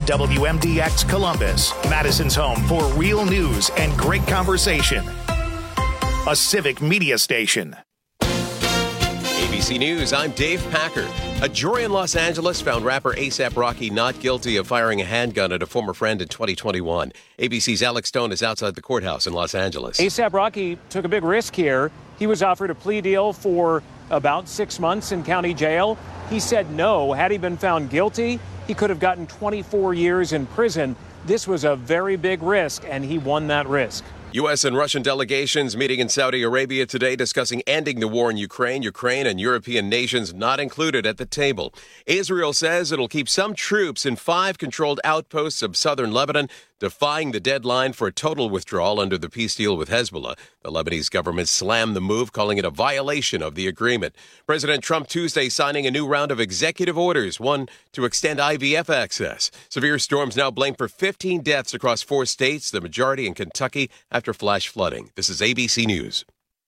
WMDX Columbus, Madison's home for real news and great conversation. A civic media station. ABC News, I'm Dave Packer. A jury in Los Angeles found rapper A$AP Rocky not guilty of firing a handgun at a former friend in 2021. ABC's Alex Stone is outside the courthouse in Los Angeles. A$AP Rocky took a big risk here. He was offered a plea deal for about 6 months in county jail. He said no. Had he been found guilty, he could have gotten 24 years in prison. This was a very big risk, and he won that risk. U.S. and Russian delegations meeting in Saudi Arabia today discussing ending the war in Ukraine. Ukraine and European nations not included at the table. Israel says it'll keep some troops in 5 controlled outposts of southern Lebanon, defying the deadline for a total withdrawal under the peace deal with Hezbollah. The Lebanese government slammed the move, calling it a violation of the agreement. President Trump Tuesday signing a new round of executive orders, one to extend IVF access. Severe storms now blamed for 15 deaths across 4 states, the majority in Kentucky, after flash flooding. This is ABC News.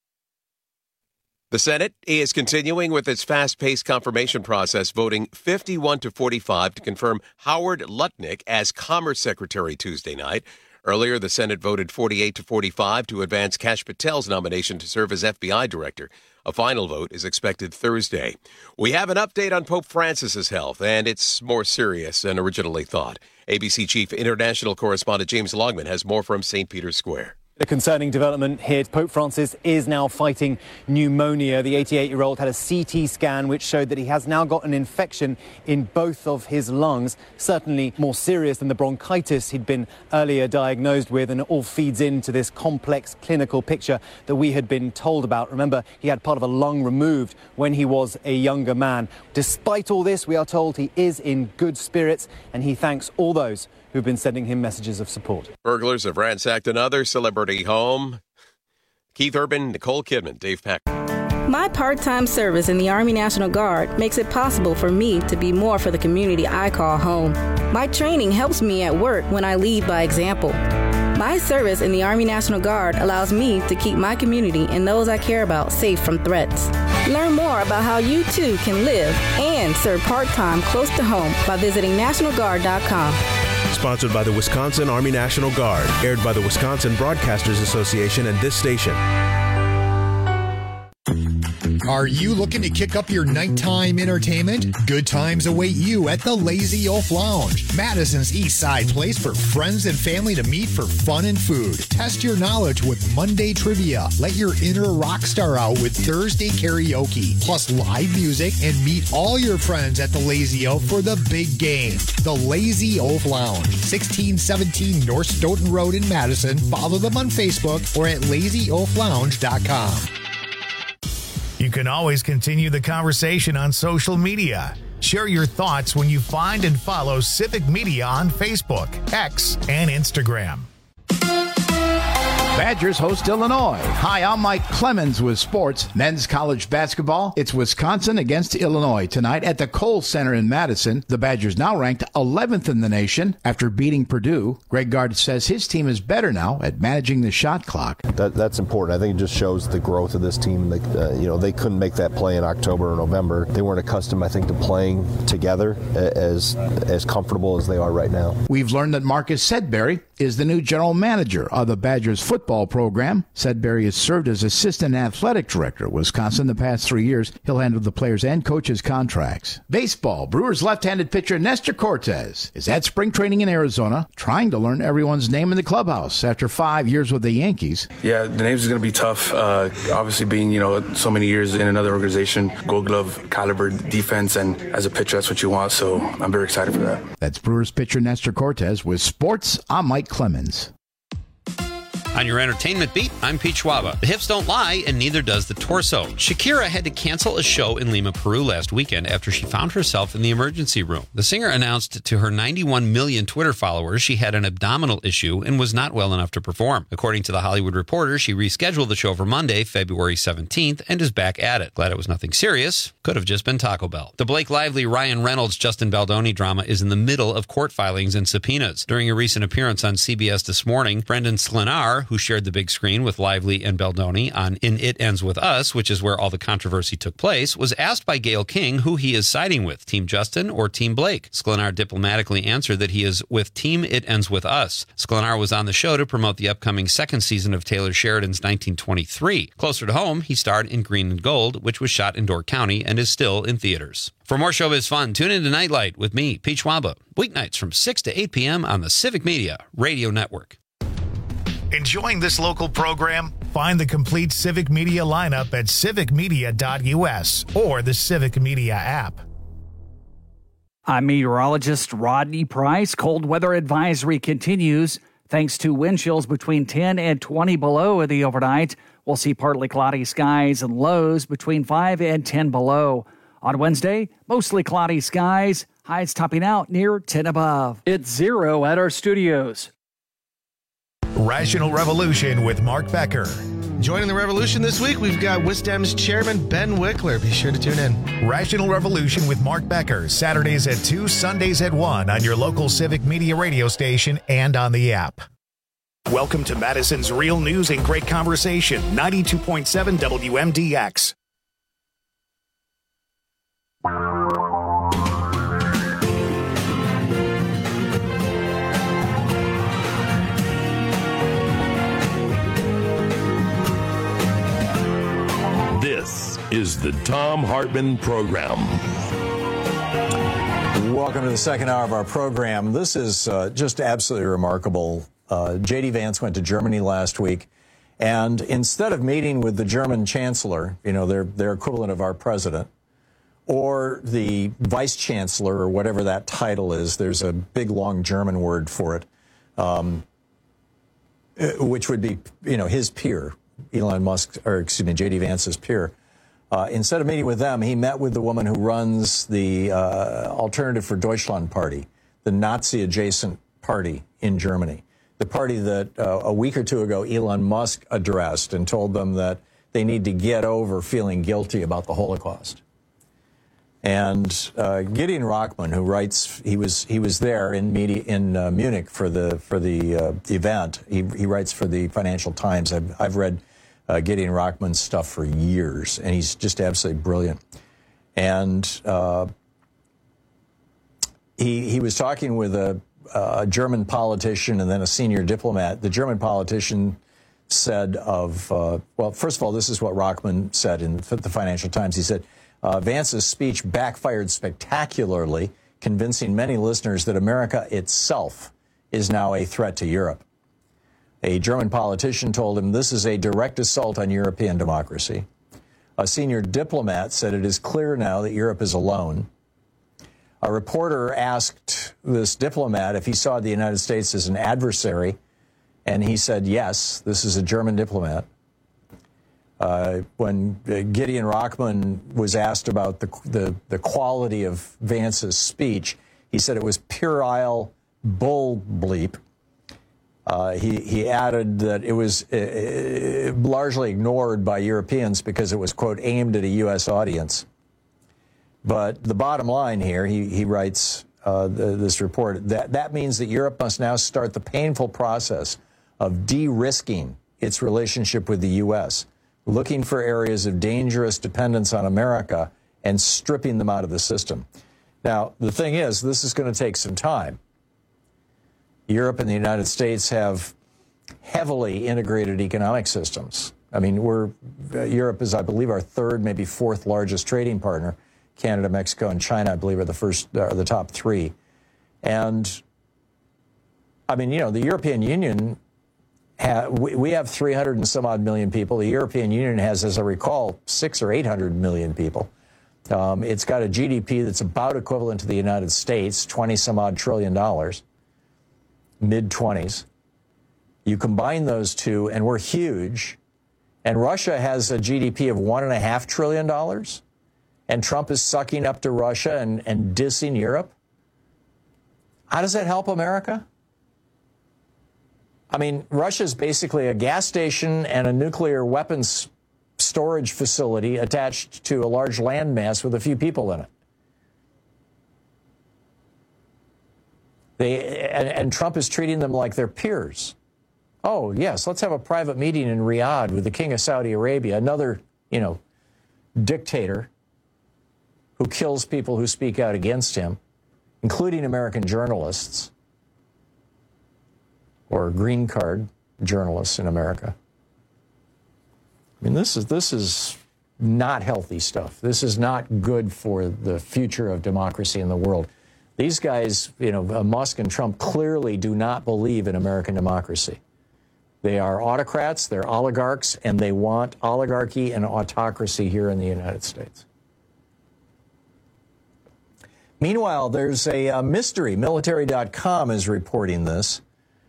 The Senate is continuing with its fast-paced confirmation process, voting 51-45 to confirm Howard Lutnick as Commerce Secretary Tuesday night. Earlier, the Senate voted 48-45 to advance Kash Patel's nomination to serve as FBI director. A final vote is expected Thursday. We have an update on Pope Francis's health, and it's more serious than originally thought. ABC Chief International Correspondent James Longman has more from St. Peter's Square. A concerning development here. Pope Francis is now fighting pneumonia. The 88-year-old had a CT scan which showed that he has now got an infection in both of his lungs, certainly more serious than the bronchitis he'd been earlier diagnosed with, and it all feeds into this complex clinical picture that we had been told about. Remember, he had part of a lung removed when he was a younger man. Despite all this, we are told he is in good spirits, and he thanks all those who've been sending him messages of support. Burglars have ransacked another celebrity home. Keith Urban, Nicole Kidman, Dave Packer. My part-time service in the Army National Guard makes it possible for me to be more for the community I call home. My training helps me at work when I lead by example. My service in the Army National Guard allows me to keep my community and those I care about safe from threats. Learn more about how you too can live and serve part-time close to home by visiting NationalGuard.com. Sponsored by the Wisconsin Army National Guard. Aired by the Wisconsin Broadcasters Association and this station. Are you looking to kick up your nighttime entertainment? Good times await you at the Lazy Oaf Lounge, Madison's East Side place for friends and family to meet for fun and food. Test your knowledge with Monday trivia. Let your inner rock star out with Thursday karaoke, plus live music, and meet all your friends at the Lazy Oaf for the big game. The Lazy Oaf Lounge, 1617 North Stoughton Road in Madison. Follow them on Facebook or at lazyoaflounge.com. You can always continue the conversation on social media. Share your thoughts when you find and follow Civic Media on Facebook, X, and Instagram. Badgers host Illinois. Hi, I'm Mike Clemens with sports. Men's college basketball. It's Wisconsin against Illinois tonight at the Kohl Center in Madison. The Badgers now ranked 11th in the nation after beating Purdue. Greg Gard says his team is better now at managing the shot clock. That's important. I think it just shows the growth of this team. They couldn't make that play in October or November. They weren't accustomed, I think, to playing together as comfortable as they are right now. We've learned that Marcus Sedberry is the new general manager of the Badgers football program. Sedberry has served as assistant athletic director at Wisconsin the past 3 years. He'll handle the players' and coaches' contracts. Baseball. Brewers left-handed pitcher Nestor Cortes is at spring training in Arizona, trying to learn everyone's name in the clubhouse after 5 years with the Yankees. Yeah, the names is going to be tough. Obviously being, so many years in another organization, Gold Glove caliber defense, and as a pitcher, that's what you want. So I'm very excited for that. That's Brewers pitcher Nestor Cortes with sports. I'm Mike Clemens. On your entertainment beat, I'm Pete Schwaba. The hips don't lie, and neither does the torso. Shakira had to cancel a show in Lima, Peru last weekend after she found herself in the emergency room. The singer announced to her 91 million Twitter followers she had an abdominal issue and was not well enough to perform. According to The Hollywood Reporter, she rescheduled the show for Monday, February 17th, and is back at it. Glad it was nothing serious. Could have just been Taco Bell. The Blake Lively, Ryan Reynolds, Justin Baldoni drama is in the middle of court filings and subpoenas. During a recent appearance on CBS This Morning, Brendan Sklenar, Sklenar, who shared the big screen with Lively and Beldoni on In It Ends With Us, which is where all the controversy took place, was asked by Gayle King who he is siding with, Team Justin or Team Blake. Sklenar diplomatically answered that he is with Team It Ends With Us. Sklenar was on the show to promote the upcoming second season of Taylor Sheridan's 1923. Closer to home, he starred in Green and Gold, which was shot in Door County and is still in theaters. For more showbiz fun, tune in to Nightlight with me, Pete Schwaba, weeknights from 6 to 8 p.m. on the Civic Media Radio Network. Enjoying this local program? Find the complete Civic Media lineup at civicmedia.us or the Civic Media app. I'm meteorologist Rodney Price. Cold weather advisory continues thanks to wind chills between 10 and 20 below in the overnight. We'll see partly cloudy skies and lows between 5 and 10 below. On Wednesday, mostly cloudy skies, highs topping out near 10 above. It's 0 at our studios. Rational Revolution with Mark Becker. Joining the revolution this week, we've got WISDEM's chairman, Ben Wickler. Be sure to tune in. Rational Revolution with Mark Becker, Saturdays at 2, Sundays at 1 on your local Civic Media radio station and on the app. Welcome to Madison's Real News and Great Conversation, 92.7 WMDX. This is the Thom Hartmann Program. Welcome to the second hour of our program. This is just absolutely remarkable. J.D. Vance went to Germany last week, and instead of meeting with the German chancellor, you know, their equivalent of our president, or the vice chancellor, or whatever that title is, there's a big, long German word for it, which would be, you know, his peer. Elon Musk, or excuse me, J.D. Vance's peer. Instead of meeting with them, he met with the woman who runs the Alternative for Deutschland party, the Nazi-adjacent party in Germany, the party that a week or two ago Elon Musk addressed and told them that they need to get over feeling guilty about the Holocaust. And Gideon Rachman, who writes, he was there in Munich for the event. He writes for the Financial Times. I've read Gideon Rachman's stuff for years, and he's just absolutely brilliant. And he was talking with a German politician and then a senior diplomat. The German politician said well, first of all, this is what Rachman said in the Financial Times. He said, Vance's speech backfired spectacularly, convincing many listeners that America itself is now a threat to Europe. A German politician told him this is a direct assault on European democracy. A senior diplomat said it is clear now that Europe is alone. A reporter asked this diplomat if he saw the United States as an adversary, and he said yes, this is a German diplomat. When Gideon Rachman was asked about the quality of Vance's speech, he said it was puerile bull bleep. He added that it was largely ignored by Europeans because it was, quote, aimed at a U.S. audience. But the bottom line here, he writes this report, that means that Europe must now start the painful process of de-risking its relationship with the U.S., looking for areas of dangerous dependence on America and stripping them out of the system. Now, the thing is, this is going to take some time. Europe and the United States have heavily integrated economic systems. I mean, Europe is, I believe, our third, maybe fourth largest trading partner. Canada, Mexico, and China, I believe, are the top three. And, I mean, you know, the European Union, we have 300 and some odd million people. The European Union has, as I recall, 600 or 800 million people. It's got a GDP that's about equivalent to the United States, 20 some odd trillion dollars, mid-20s. You combine those two, and we're huge. And Russia has a GDP of $1.5 trillion, and Trump is sucking up to Russia and dissing Europe. How does that help America? I mean, Russia's basically a gas station and a nuclear weapons storage facility attached to a large landmass with a few people in it. And Trump is treating them like their peers. Oh, yes, let's have a private meeting in Riyadh with the King of Saudi Arabia, another, dictator who kills people who speak out against him, including American journalists or green card journalists in America. I mean, this is not healthy stuff. This is not good for the future of democracy in the world. These guys, Musk and Trump clearly do not believe in American democracy. They are autocrats, they're oligarchs, and they want oligarchy and autocracy here in the United States. Meanwhile, there's a mystery. Military.com is reporting this.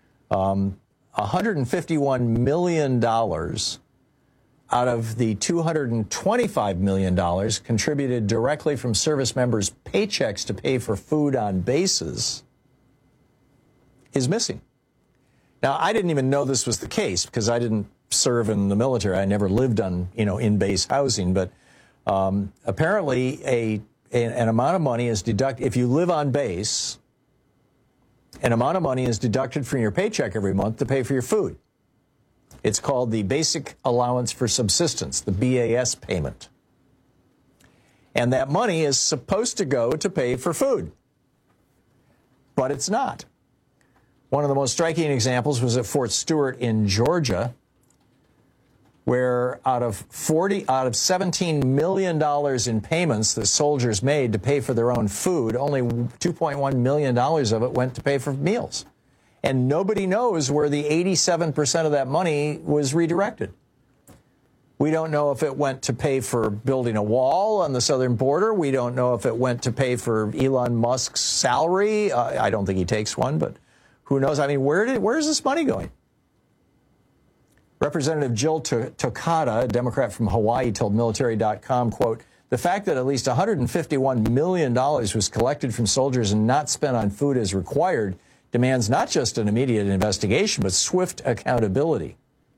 $151 million out of the $225 million contributed directly from service members' paychecks to pay for food on bases is missing. Now, I didn't even know this was the case because I didn't serve in the military. I never lived on, in-base housing. But apparently an amount of money is deducted. If you live on base, an amount of money is deducted from your paycheck every month to pay for your food. It's called the Basic Allowance for Subsistence, the BAS payment. And that money is supposed to go to pay for food. But it's not. One of the most striking examples was at Fort Stewart in Georgia, where out of $17 million in payments that soldiers made to pay for their own food, only $2.1 million of it went to pay for meals. And nobody knows where the 87% of that money was redirected. We don't know if it went to pay for building a wall on the southern border. We don't know if it went to pay for Elon Musk's salary. I don't think he takes one, but who knows? I mean, where is this money going? Representative Jill Tokata, a Democrat from Hawaii, told Military.com, quote, "The fact that at least $151 million was collected from soldiers and not spent on food as required demands not just an immediate investigation, but swift accountability."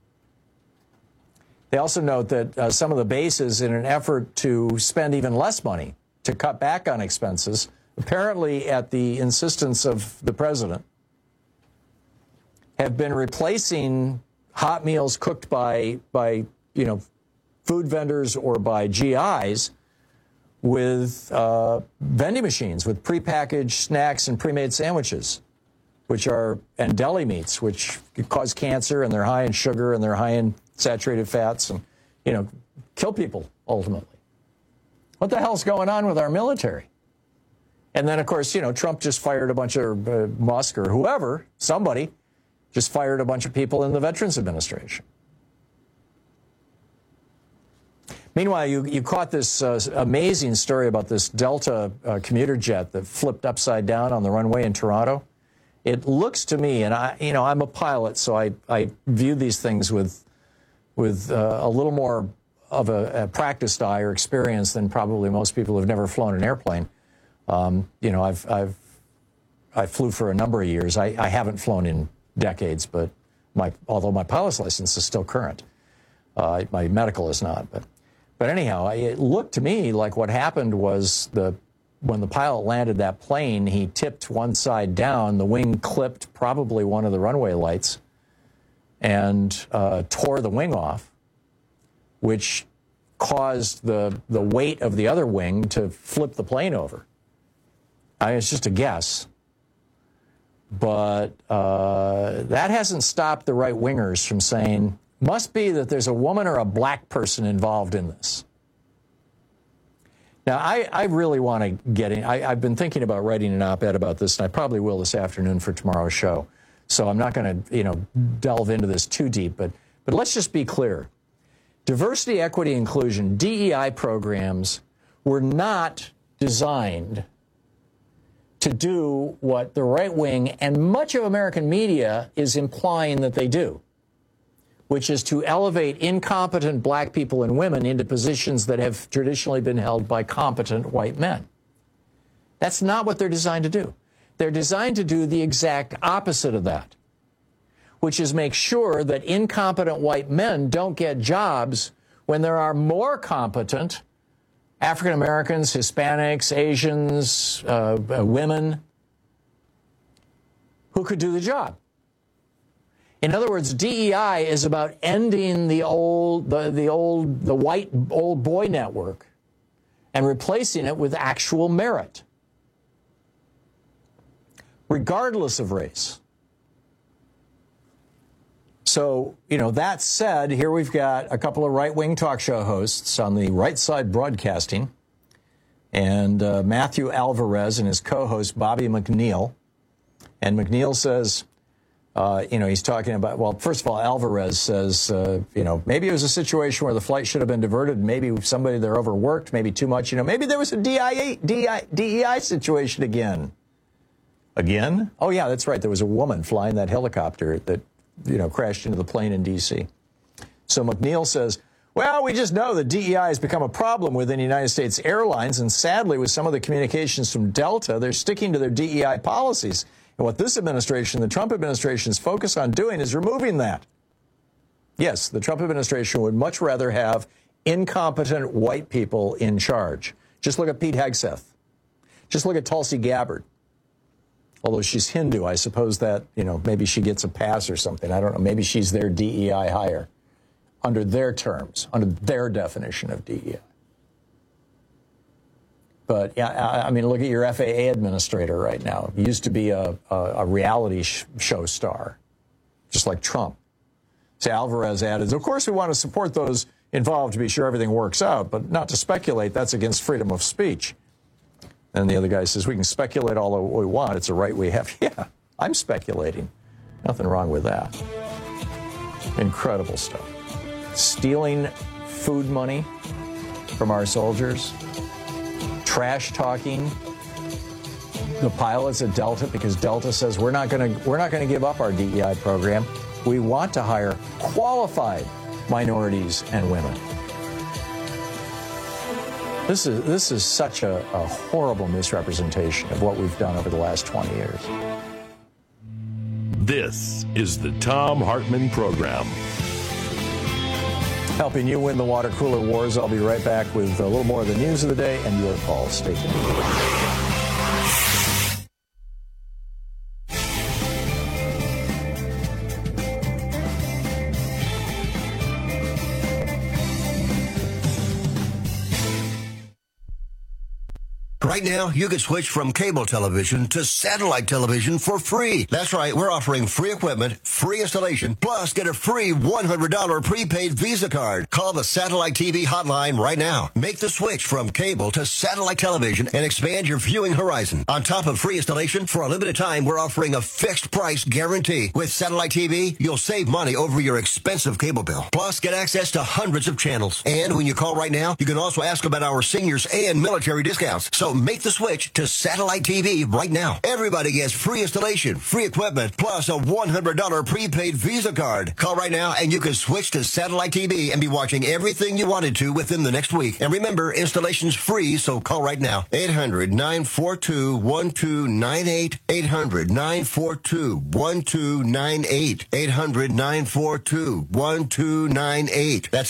They also note that some of the bases, in an effort to spend even less money to cut back on expenses, apparently at the insistence of the president, have been replacing hot meals cooked by food vendors or by GIs with vending machines with prepackaged snacks and pre-made sandwiches, and deli meats, which cause cancer, and they're high in sugar and they're high in saturated fats and, kill people ultimately. What the hell's going on with our military? And then, of course, Trump just fired a bunch of Musk or whoever, somebody, just fired a bunch of people in the Veterans Administration. Meanwhile, you caught this amazing story about this Delta commuter jet that flipped upside down on the runway in Toronto. It looks to me, and I'm a pilot, so I view these things with a little more of a practiced eye or experience than probably most people who've never flown an airplane. I flew for a number of years. I haven't flown in decades, but although my pilot's license is still current, my medical is not. But anyhow, it looked to me like what happened was when the pilot landed that plane, he tipped one side down, the wing clipped probably one of the runway lights and tore the wing off, which caused the weight of the other wing to flip the plane over. It's just a guess. But that hasn't stopped the right-wingers from saying, must be that there's a woman or a black person involved in this. Now, I really want to get in. I've been thinking about writing an op-ed about this, and I probably will this afternoon for tomorrow's show. So I'm not going to, delve into this too deep. But let's just be clear. Diversity, equity, inclusion, DEI programs were not designed to do what the right wing and much of American media is implying that they do, which is to elevate incompetent black people and women into positions that have traditionally been held by competent white men. That's not what they're designed to do. They're designed to do the exact opposite of that, which is make sure that incompetent white men don't get jobs when there are more competent African Americans, Hispanics, Asians, women who could do the job. In other words, DEI is about ending the white old boy network and replacing it with actual merit, regardless of race. So, that said, here we've got a couple of right-wing talk show hosts on the right side broadcasting, and Matthew Alvarez and his co-host Bobby McNeil. And McNeil says, he's talking about, well, first of all, Alvarez says, maybe it was a situation where the flight should have been diverted. Maybe somebody there overworked, maybe too much. Maybe there was a DEI situation again. Again? Oh, yeah, that's right. There was a woman flying that helicopter that, crashed into the plane in D.C. So McNeil says, well, we just know that DEI has become a problem within United States Airlines, and sadly, with some of the communications from Delta, they're sticking to their DEI policies. And what this administration, the Trump administration, is focused on doing is removing that. Yes, the Trump administration would much rather have incompetent white people in charge. Just look at Pete Hegseth. Just look at Tulsi Gabbard. Although she's Hindu, I suppose that, maybe she gets a pass or something. I don't know. Maybe she's their DEI hire under their terms, under their definition of DEI. But, yeah, I mean, look at your FAA administrator right now. He used to be a reality show star, just like Trump. So Alvarez added, of course we want to support those involved to be sure everything works out, but not to speculate. That's against freedom of speech. And the other guy says, we can speculate all we want. It's a right we have. Yeah, I'm speculating. Nothing wrong with that. Incredible stuff. Stealing food money from our soldiers. Trash talking the pilots at Delta because Delta says we're not going to give up our DEI program. We want to hire qualified minorities and women. This is such a horrible misrepresentation of what we've done over the last 20 years. This is the Thom Hartmann Program. Helping you win the water cooler wars. I'll be right back with a little more of the news of the day and your calls. Stay tuned. Right now, you can switch from cable television to satellite television for free. That's right, we're offering free equipment, free installation, plus get a free $100 prepaid Visa card. Call the Satellite TV hotline right now. Make the switch from cable to satellite television and expand your viewing horizon. On top of free installation, for a limited time, we're offering a fixed price guarantee. With Satellite TV, you'll save money over your expensive cable bill. Plus, get access to hundreds of channels. And when you call right now, you can also ask about our seniors and military discounts. So make the switch to Satellite TV right now. Everybody gets free installation, free equipment, plus a $100 prepaid Visa card. Call right now and you can switch to Satellite TV and be watching everything you wanted to within the next week. And remember, installation's free, so call right now. 800-942-1298. 800-942-1298. 800-942-1298. That's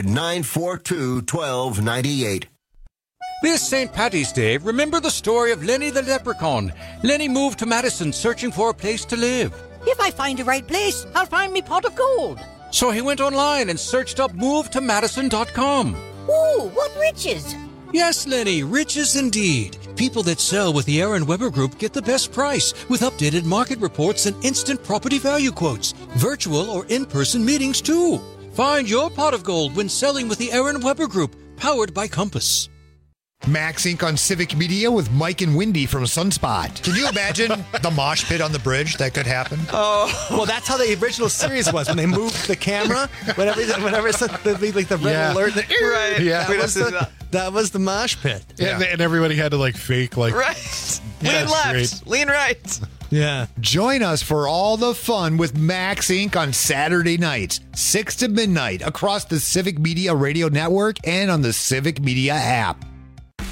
800-942-1298. This St. Paddy's Day, remember the story of Lenny the Leprechaun. Lenny moved to Madison searching for a place to live. If I find the right place, I'll find me pot of gold. So he went online and searched up movetomadison.com. Ooh, what riches! Yes, Lenny, riches indeed. People that sell with the Aaron Weber Group get the best price with updated market reports and instant property value quotes. Virtual or in-person meetings, too. Find your pot of gold when selling with the Aaron Weber Group, powered by Compass. Max Inc. on Civic Media with Mike and Wendy from Sunspot. Can you imagine the mosh pit on the bridge that could happen? Oh, well, that's how the original series was when they moved the camera. Whenever it's the red alert, right? Yeah, that was the mosh pit. Yeah. And everybody had to fake right. Lean left, great. Lean right. Yeah. Join us for all the fun with Max Inc. on Saturday nights, 6 to midnight, across the Civic Media Radio Network and on the Civic Media app.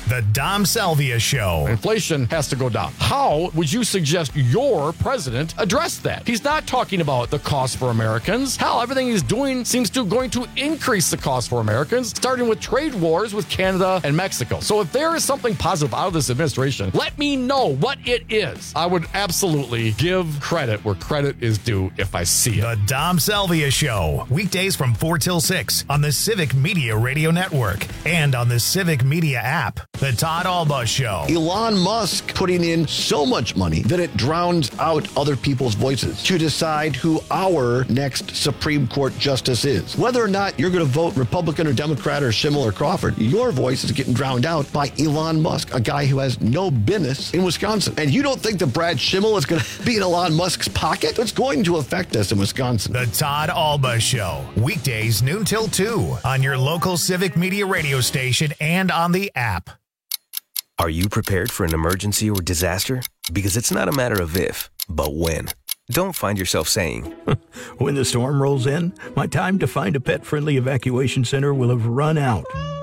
The Dom Salvia Show. Inflation has to go down. How would you suggest your president address that? He's not talking about the cost for Americans. Hell, everything he's doing seems to going to increase the cost for Americans, starting with trade wars with Canada and Mexico. So if there is something positive out of this administration, let me know what it is. I would absolutely give credit where credit is due if I see it. The Dom Salvia Show. Weekdays from 4 till 6 on the Civic Media Radio Network and on the Civic Media app. The Todd Alba Show. Elon Musk putting in so much money that it drowns out other people's voices to decide who our next Supreme Court justice is. Whether or not you're going to vote Republican or Democrat or Schimmel or Crawford, your voice is getting drowned out by Elon Musk, a guy who has no business in Wisconsin. And you don't think that Brad Schimmel is going to be in Elon Musk's pocket? It's going to affect us in Wisconsin. The Todd Alba Show. Weekdays noon till 2 on your local Civic Media radio station and on the app. Are you prepared for an emergency or disaster? Because it's not a matter of if, but when. Don't find yourself saying, when the storm rolls in, my time to find a pet-friendly evacuation center will have run out.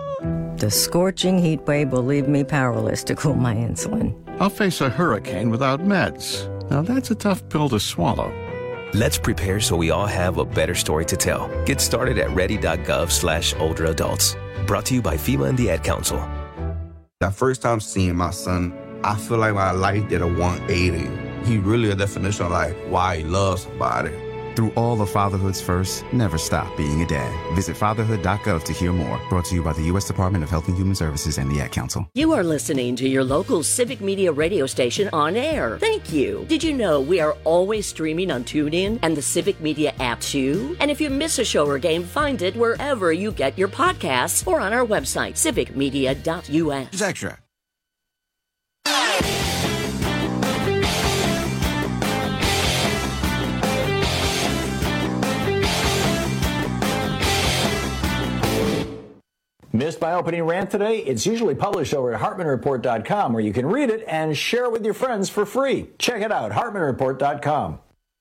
The scorching heat wave will leave me powerless to cool my insulin. I'll face a hurricane without meds. Now that's a tough pill to swallow. Let's prepare so we all have a better story to tell. Get started at ready.gov/older adults. Brought to you by FEMA and the Ad Council. The first time seeing my son, I feel like my life did a 180. He really a definition of like why he loves somebody. Through all of fatherhood's first, never stop being a dad. Visit fatherhood.gov to hear more. Brought to you by the U.S. Department of Health and Human Services and the Ad Council. You are listening to your local Civic Media radio station on air. Thank you. Did you know we are always streaming on TuneIn and the Civic Media app too? And if you miss a show or game, find it wherever you get your podcasts or on our website, civicmedia.us. It's extra. Missed my opening rant today? It's usually published over at HartmanReport.com, where you can read it and share it with your friends for free. Check it out, HartmanReport.com.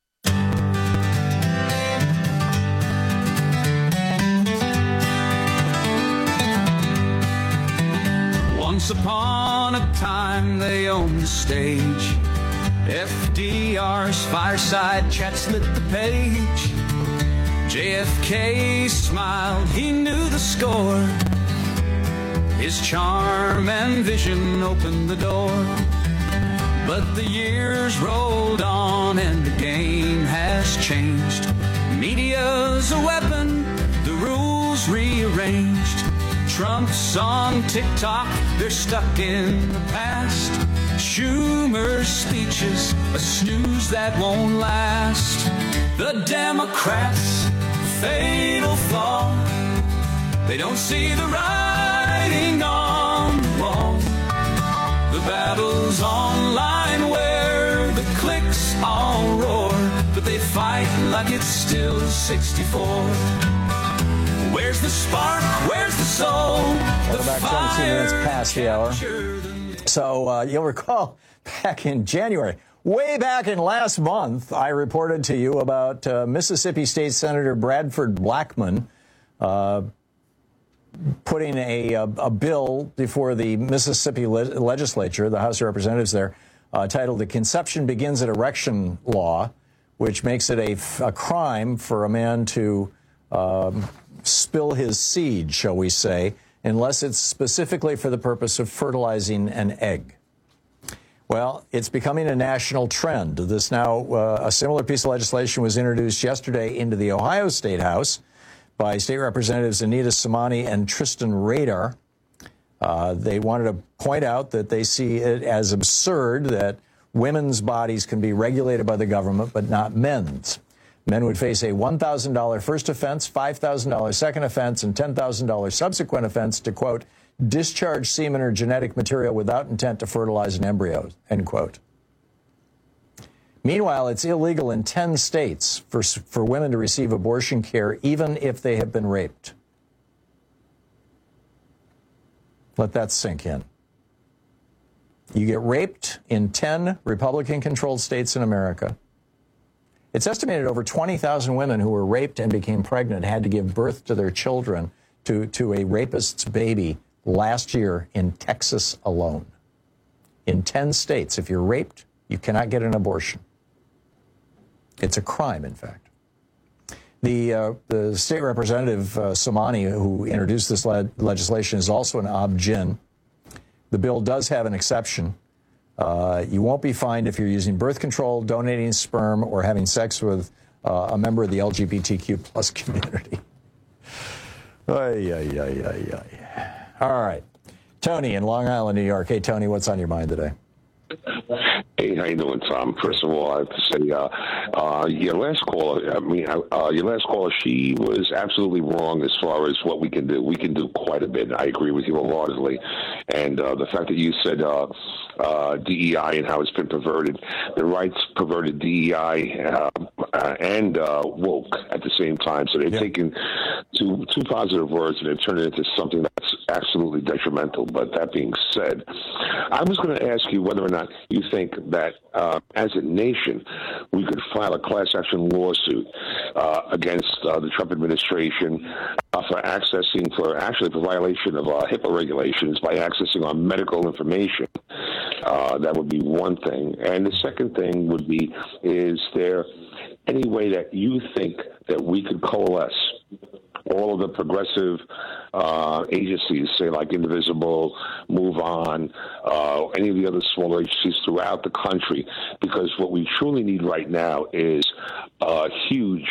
Once upon a time, they owned the stage. FDR's fireside chats lit the page. JFK smiled, he knew the score. His charm and vision opened the door. But the years rolled on and the game has changed. Media's a weapon, the rules rearranged. Trump's on TikTok, they're stuck in the past. Schumer's speeches, a snooze that won't last. The Democrats, fatal flaw. They don't see the writing on the wall. The battle's online where the cliques all roar, but they fight like it's still 64. Where's the spark? Where's the soul? Welcome back, 17 minutes past the hour. So you'll recall back in January, way back in last month, I reported to you about Mississippi State Senator Bradford Blackmun putting a bill before the Mississippi legislature, the House of Representatives there, titled The Conception Begins at Erection Law, which makes it a crime for a man to spill his seed, shall we say, unless it's specifically for the purpose of fertilizing an egg. Well, it's becoming a national trend. This now, a similar piece of legislation was introduced yesterday into the Ohio State House by State Representatives Anita Samani and Tristan Radar. They wanted to point out that they see it as absurd that women's bodies can be regulated by the government, but not men's. Men would face a $1,000 first offense, $5,000 second offense, and $10,000 subsequent offense to, quote, discharge semen or genetic material without intent to fertilize an embryo, end quote. Meanwhile, it's illegal in 10 states for women to receive abortion care, even if they have been raped. Let that sink in. You get raped in 10 Republican-controlled states in America. It's estimated over 20,000 women who were raped and became pregnant had to give birth to their children to a rapist's baby last year in Texas alone. In 10 states, if you're raped, you cannot get an abortion. It's a crime, in fact. The state representative, Somani, who introduced this legislation, is also an ob-gyn. The bill does have an exception. You won't be fined if you're using birth control, donating sperm, or having sex with a member of the LGBTQ plus community. All right. Tony in Long Island, New York. Hey, Tony, what's on your mind today? Hey, how you doing, Tom? First of all, I have to say, your last caller, she was absolutely wrong as far as what we can do. We can do quite a bit. I agree with you wholeheartedly. And the fact that you said DEI and how it's been perverted, the right's perverted DEI and woke at the same time. So they've taken two positive words and they've turned it into something that's absolutely detrimental. But that being said, I was going to ask you whether or not you think that as a nation we could file a class action lawsuit against the Trump administration for violation of HIPAA regulations by accessing our medical information. That would be one thing. And the second thing would be, is there any way that you think that we could coalesce all of the progressive agencies, say like Indivisible, Move On, any of the other smaller agencies throughout the country? Because what we truly need right now is a huge,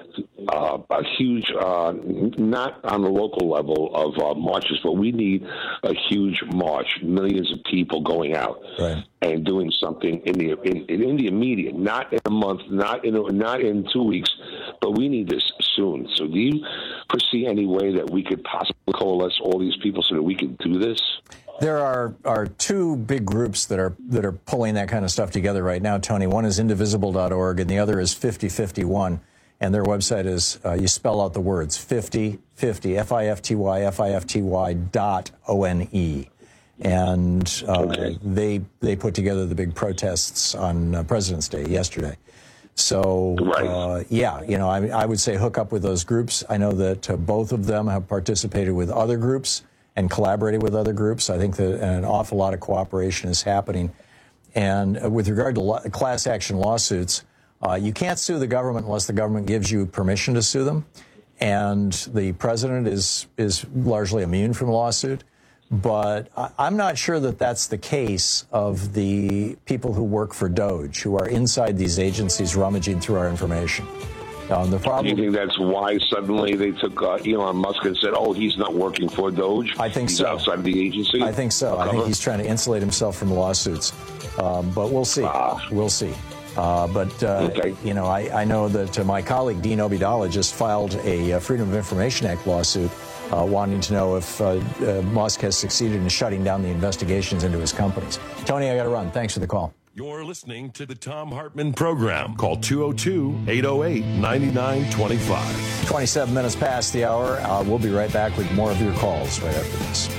not on the local level of marches, but we need a huge march, millions of people going out and doing something in the immediate, not in a month, not in 2 weeks, but we need this soon. So do you foresee any way that we could possibly coalesce all these people so that we can do this? There are two big groups that are pulling that kind of stuff together right now, Tony. One is indivisible.org and the other is 5051. And their website is, you spell out the words, 50, FIFTY.ONE. And they put together the big protests on President's Day yesterday. So, I would say hook up with those groups. I know that both of them have participated with other groups and collaborated with other groups. I think that an awful lot of cooperation is happening. And with regard to class action lawsuits, you can't sue the government unless the government gives you permission to sue them. And the president is largely immune from a lawsuit. But I'm not sure that that's the case of the people who work for DOGE, who are inside these agencies rummaging through our information. The problem, do you think that's why suddenly they took Elon Musk and said, oh, he's not working for DOGE? I think he's outside the agency? I think so. I think he's trying to insulate himself from lawsuits. But we'll see. We'll see. I know that my colleague Dean Obeidallah just filed a Freedom of Information Act lawsuit wanting to know if Musk has succeeded in shutting down the investigations into his companies. Tony, I got to run. Thanks for the call. You're listening to the Tom Hartman Program. Call 202-808-9925. 27 minutes past the hour. We'll be right back with more of your calls right after this.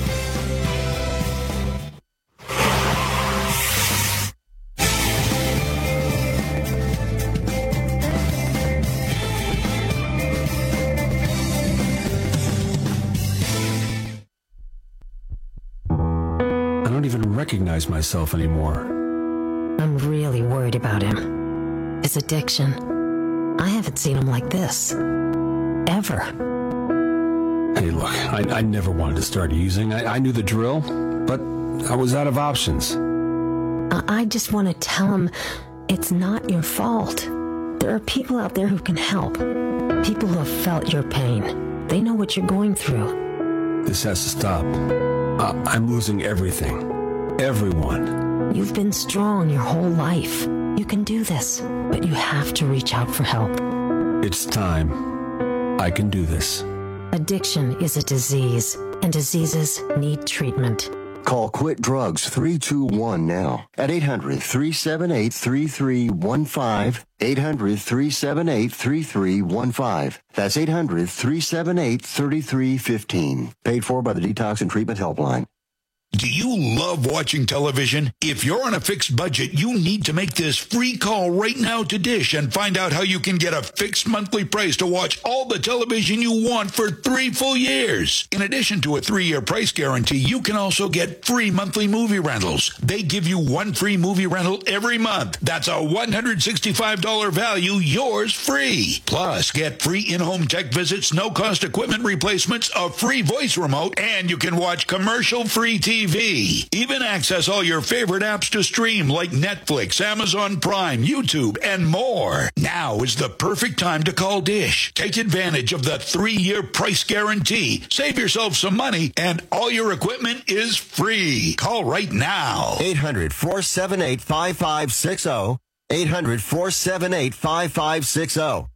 Recognize myself anymore. I'm really worried about him. His addiction. I haven't seen him like this. Ever. Hey, look, I never wanted to start using. I knew the drill, but I was out of options. I just want to tell him it's not your fault. There are people out there who can help. People who have felt your pain. They know what you're going through. This has to stop. I'm losing everything. Everyone. You've been strong your whole life. You can do this, but you have to reach out for help. It's time. I can do this. Addiction is a disease, and diseases need treatment. Call Quit Drugs 321 now at 800-378-3315. 800-378-3315. That's 800-378-3315. Paid for by the Detox and Treatment Helpline. Do you love watching television? If you're on a fixed budget, you need to make this free call right now to Dish and find out how you can get a fixed monthly price to watch all the television you want for 3 full years. In addition to a 3-year price guarantee, you can also get free monthly movie rentals. They give you 1 free movie rental every month. That's a $165 value, yours free. Plus, get free in-home tech visits, no-cost equipment replacements, a free voice remote, and you can watch commercial-free TV. Even access all your favorite apps to stream like Netflix, Amazon Prime, YouTube, and more. Now is the perfect time to call Dish. Take advantage of the 3-year price guarantee. Save yourself some money, and all your equipment is free. Call right now. 800-478-5560. 800-478-5560.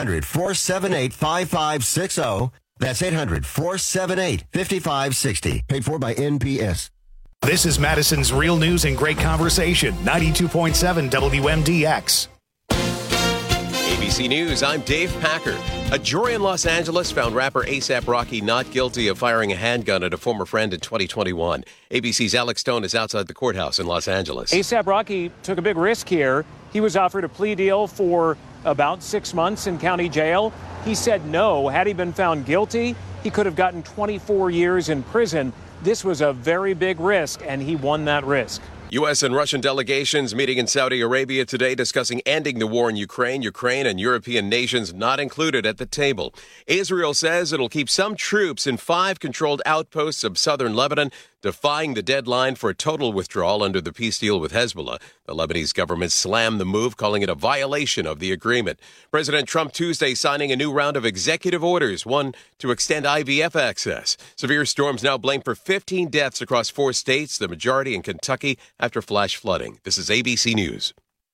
800-478-5560. That's 800-478-5560. Paid for by NPS. This is Madison's Real News and Great Conversation, 92.7 WMDX. ABC News, I'm Dave Packer. A jury in Los Angeles found rapper A$AP Rocky not guilty of firing a handgun at a former friend in 2021. ABC's Alex Stone is outside the courthouse in Los Angeles. A$AP Rocky took a big risk here. He was offered a plea deal for about 6 months in county jail. He said no. Had he been found guilty, he could have gotten 24 years in prison. This was a very big risk, and he won that risk. U.S. and Russian delegations meeting in Saudi Arabia today discussing ending the war in Ukraine. Ukraine and European nations not included at the table. Israel says it'll keep some troops in 5 controlled outposts of southern Lebanon, defying the deadline for a total withdrawal under the peace deal with Hezbollah. The Lebanese government slammed the move, calling it a violation of the agreement. President Trump Tuesday signing a new round of executive orders, one to extend IVF access. Severe storms now blamed for 15 deaths across 4 states, the majority in Kentucky, after flash flooding. This is ABC News.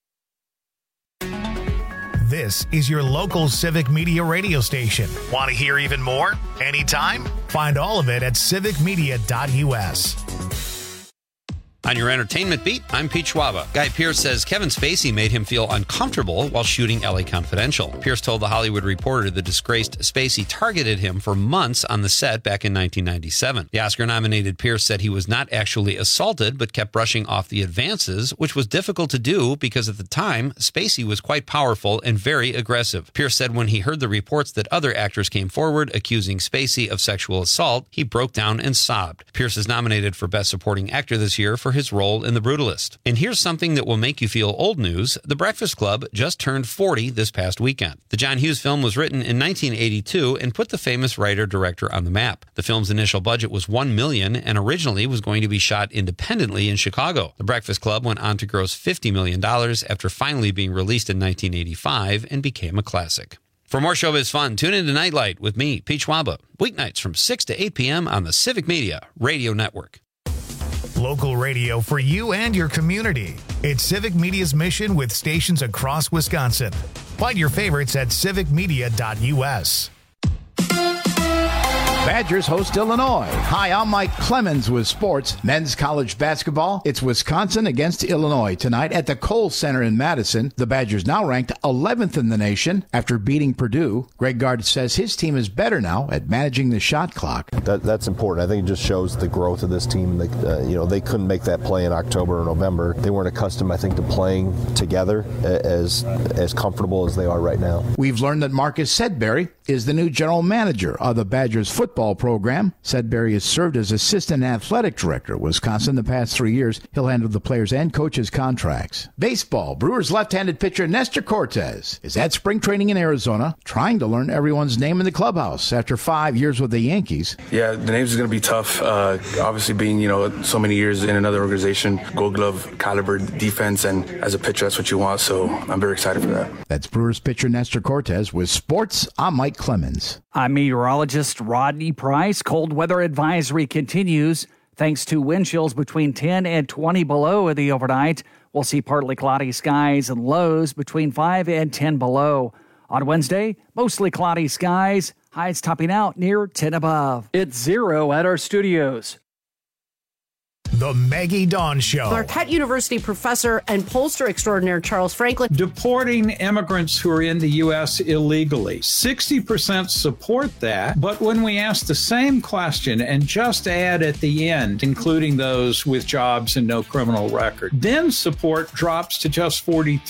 This is your local Civic Media radio station. Want to hear even more? Anytime? Find all of it at civicmedia.us. On your entertainment beat, I'm Pete Schwaba. Guy Pearce says Kevin Spacey made him feel uncomfortable while shooting LA Confidential. Pearce told The Hollywood Reporter the disgraced Spacey targeted him for months on the set back in 1997. The Oscar-nominated Pearce said he was not actually assaulted, but kept brushing off the advances, which was difficult to do because at the time, Spacey was quite powerful and very aggressive. Pearce said when he heard the reports that other actors came forward accusing Spacey of sexual assault, he broke down and sobbed. Pearce is nominated for Best Supporting Actor this year for his role in The Brutalist. And here's something that will make you feel old news. The Breakfast Club just turned 40 this past weekend. The John Hughes film was written in 1982 and put the famous writer-director on the map. The film's initial budget was $1 million and originally was going to be shot independently in Chicago. The Breakfast Club went on to gross $50 million after finally being released in 1985 and became a classic. For more showbiz fun, tune in to Nightlight with me, Pete Schwaba, weeknights from 6 to 8 p.m. on the Civic Media Radio Network. Local radio for you and your community. It's Civic Media's mission with stations across Wisconsin. Find your favorites at civicmedia.us. Badgers host Illinois. Hi, I'm Mike Clemens with sports. Men's college basketball. It's Wisconsin against Illinois tonight at the Kohl Center in Madison. The Badgers now ranked 11th in the nation after beating Purdue. Greg Gard says his team is better now at managing the shot clock. That's important. I think it just shows the growth of this team. They couldn't make that play in October or November. They weren't accustomed, I think, to playing together as comfortable as they are right now. We've learned that Marcus Sedbury is the new general manager of the Badgers football program. Sedbury has served as assistant athletic director at Wisconsin the past 3 years. He'll handle the players' and coaches' contracts. Baseball. Brewers left-handed pitcher Nestor Cortes is at spring training in Arizona, trying to learn everyone's name in the clubhouse after 5 years with the Yankees. Yeah, the names is going to be tough. Obviously being, so many years in another organization, Gold Glove caliber defense, and as a pitcher, that's what you want. So I'm very excited for that. That's Brewers pitcher Nestor Cortes with sports. I'm Mike Clemens. I'm meteorologist Rodney Price. Cold weather advisory continues. Thanks to wind chills between 10 and 20 below in the overnight. We'll see partly cloudy skies and lows between 5 and 10 below. On Wednesday, mostly cloudy skies, highs topping out near 10 above. It's 0 at our studios. The Maggie Dawn Show. Marquette University professor and pollster extraordinaire Charles Franklin. Deporting immigrants who are in the U.S. illegally. 60% support that, but when we ask the same question and just add at the end, including those with jobs and no criminal record, then support drops to just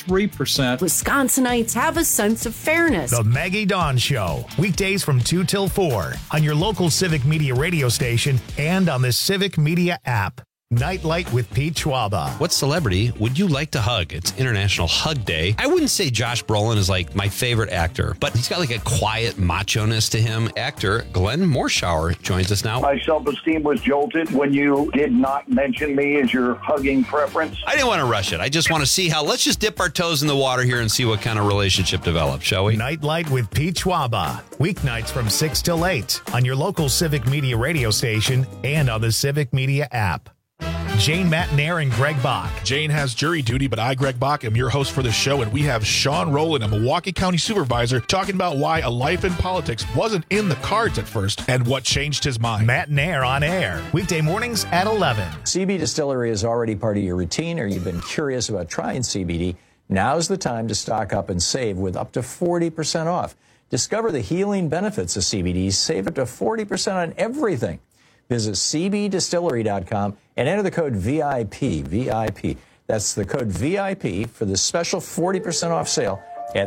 43%. Wisconsinites have a sense of fairness. The Maggie Dawn Show. Weekdays from 2 till 4 on your local Civic Media radio station and on the Civic Media app. Nightlight with Pete Schwaba. What celebrity would you like to hug? It's International Hug Day. I wouldn't say Josh Brolin is like my favorite actor, but he's got like a quiet macho-ness to him. Actor Glenn Morshower joins us now. My self-esteem was jolted when you did not mention me as your hugging preference. I didn't want to rush it. I just want to see how. Let's just dip our toes in the water here and see what kind of relationship develops, shall we? Nightlight with Pete Schwaba. Weeknights from 6 till 8 on your local Civic Media radio station and on the Civic Media app. Jane Matnair and Greg Bach. Jane has jury duty, but I, Greg Bach, am your host for the show, and we have Sean Rowland, a Milwaukee County supervisor, talking about why a life in politics wasn't in the cards at first and what changed his mind. Matnair on air, weekday mornings at 11. CB Distillery is already part of your routine, or you've been curious about trying CBD. Now's the time to stock up and save with up to 40% off. Discover the healing benefits of CBD. Save up to 40% on everything. Visit cbdistillery.com and enter the code VIP. That's the code VIP for the special 40% off sale at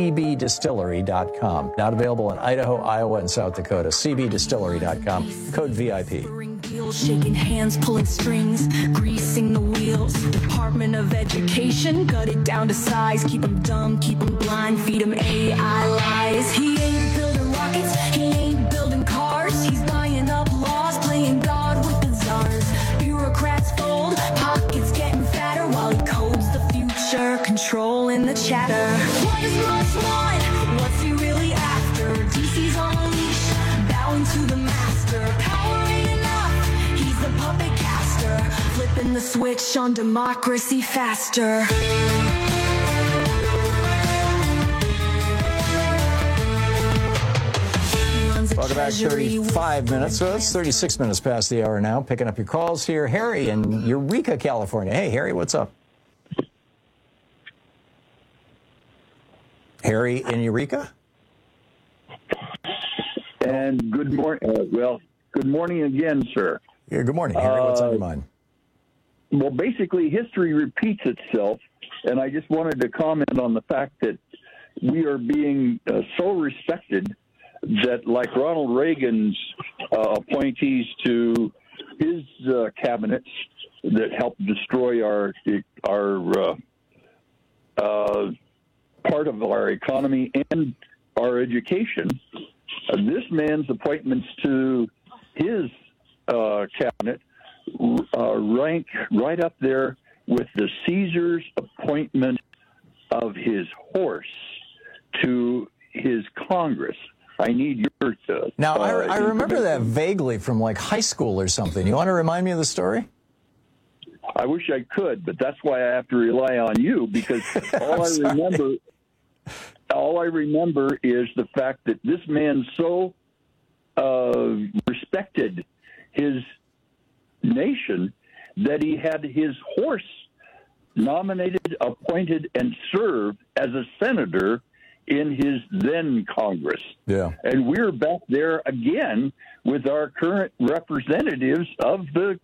cbdistillery.com. Not available in Idaho, Iowa, and South Dakota. cbdistillery.com, code VIP. Shaking hands, pulling strings, greasing the wheels. Department of Education, cut it down to size. Keep them dumb, keep them blind, feed them AI lies. He ain't building rockets, he ain't building cars. He's buying up laws, playing God with the czars. Bureaucrats fold, pockets getting fatter while he codes the future, controlling the chatter. What does Musk want? What's he really after? DC's on a leash, bowing to the master. Power ain't enough, he's the puppet caster, flipping the switch on democracy faster. Welcome back, 35 minutes. So it's 36 minutes past the hour now. Picking up your calls here. Harry in Eureka, California. Hey, Harry, what's up? Harry in Eureka? And good morning. Good morning again, sir. Yeah, good morning, Harry. What's on your mind? Well, basically, history repeats itself, and I just wanted to comment on the fact that we are being so respected that, like Ronald Reagan's appointees to his cabinets that helped destroy our part of our economy and our education, this man's appointments to his cabinet rank right up there with the Caesar's appointment of his horse to his Congress. I need your... Now, I remember that vaguely from like high school or something. You want to remind me of the story? I wish I could, but that's why I have to rely on you, because all I remember is the fact that this man so respected his nation that he had his horse nominated, appointed, and served as a senator in his then Congress. Yeah. And we're back there again with our current representatives of the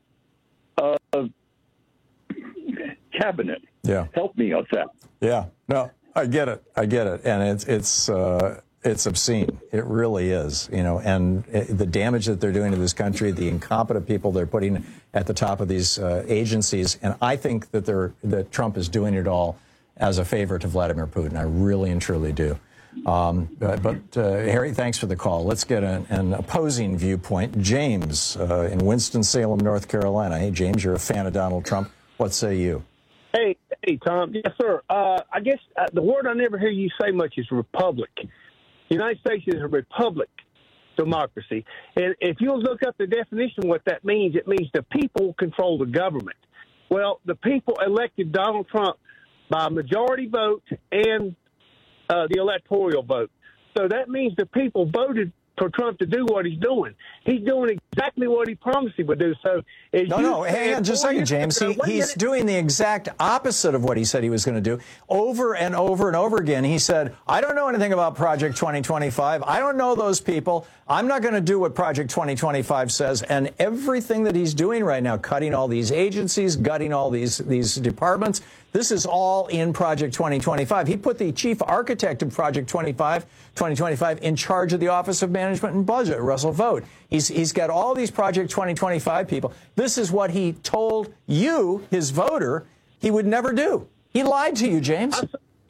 cabinet. Yeah. Help me with that. Yeah. No, I get it. And it's obscene. It really is, and the damage that they're doing to this country, the incompetent people they're putting at the top of these agencies. And I think that Trump is doing it all as a favor to Vladimir Putin. I really and truly do. But Harry, thanks for the call. Let's get an opposing viewpoint. James in Winston-Salem, North Carolina. Hey, James, you're a fan of Donald Trump. What say you? Hey, Tom. Yes, sir. I guess the word I never hear you say much is republic. The United States is a republic democracy. And if you'll look up the definition of what that means, it means the people control the government. Well, the people elected Donald Trump by majority vote and the electoral vote. So that means the people voted for Trump to do what he's doing. He's doing exactly what he promised he would do. So, hang on just a second, James. He's doing the exact opposite of what he said he was going to do. Over and over and over again, he said, I don't know anything about Project 2025. I don't know those people. I'm not going to do what Project 2025 says. And everything that he's doing right now, cutting all these agencies, gutting all these departments, this is all in Project 2025. He put the chief architect of Project 2025 in charge of the Office of Management and Budget, Russell Vought. He's got all these Project 2025 people. This is what he told you, his voter, he would never do. He lied to you, James.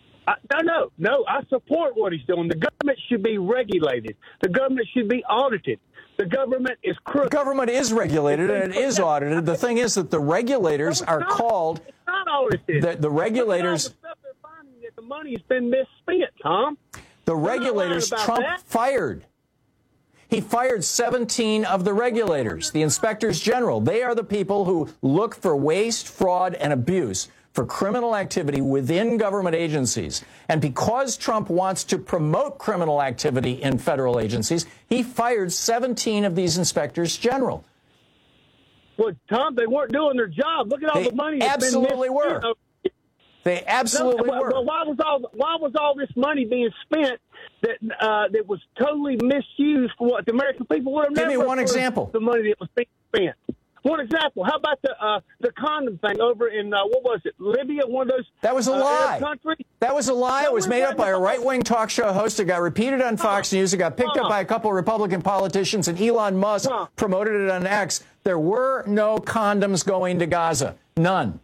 No. I support what he's doing. The government should be regulated. The government should be audited. The government is crooked. The government is regulated and it is audited. The thing is that the regulators are called. It's not audited. The regulators. All the stuff they're finding that the money has been misspent, Tom. The regulators Trump fired. He fired 17 of the regulators, the inspectors general. They are the people who look for waste, fraud, and abuse, for criminal activity within government agencies. And because Trump wants to promote criminal activity in federal agencies, he fired 17 of these inspectors general. Well, Tom, they weren't doing their job. Look at all the money that's been absolutely were. They absolutely were. Well, why was all this money being spent that was totally misused for what the American people would have never? Give me one example. The money that was being spent. One example. How about the condom thing over in what was it, Libya? One of those. That was a lie. That was a lie. It was made up by a right-wing talk show host. It got repeated on Fox News. It got picked up by a couple of Republican politicians, and Elon Musk promoted it on X. There were no condoms going to Gaza. None.